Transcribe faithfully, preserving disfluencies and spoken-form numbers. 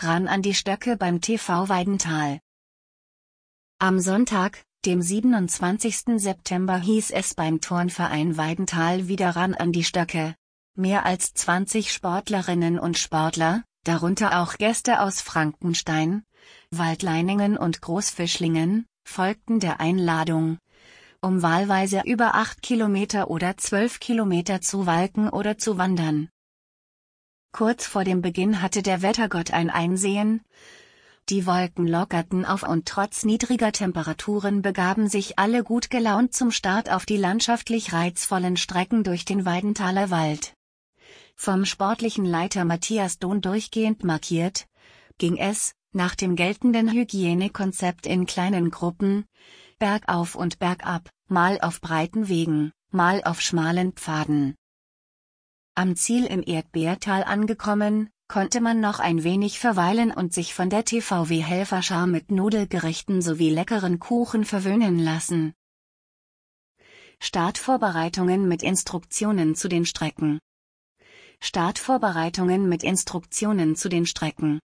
Ran an die Stöcke beim T V Weidental. Am Sonntag, dem siebenundzwanzigsten September, hieß es beim Turnverein Weidental wieder Ran an die Stöcke. Mehr als zwanzig Sportlerinnen und Sportler, darunter auch Gäste aus Frankenstein, Waldleiningen und Großfischlingen, folgten der Einladung, um wahlweise über acht Kilometer oder zwölf Kilometer zu walken oder zu wandern. Kurz vor dem Beginn hatte der Wettergott ein Einsehen. Die Wolken lockerten auf und trotz niedriger Temperaturen begaben sich alle gut gelaunt zum Start auf die landschaftlich reizvollen Strecken durch den Weidentaler Wald. Vom sportlichen Leiter Matthias Dohn durchgehend markiert, ging es, nach dem geltenden Hygienekonzept, in kleinen Gruppen, bergauf und bergab, mal auf breiten Wegen, mal auf schmalen Pfaden. Am Ziel im Erdbeertal angekommen, konnte man noch ein wenig verweilen und sich von der T V W-Helferschar mit Nudelgerichten sowie leckeren Kuchen verwöhnen lassen. Startvorbereitungen mit Instruktionen zu den Strecken. Startvorbereitungen mit Instruktionen zu den Strecken.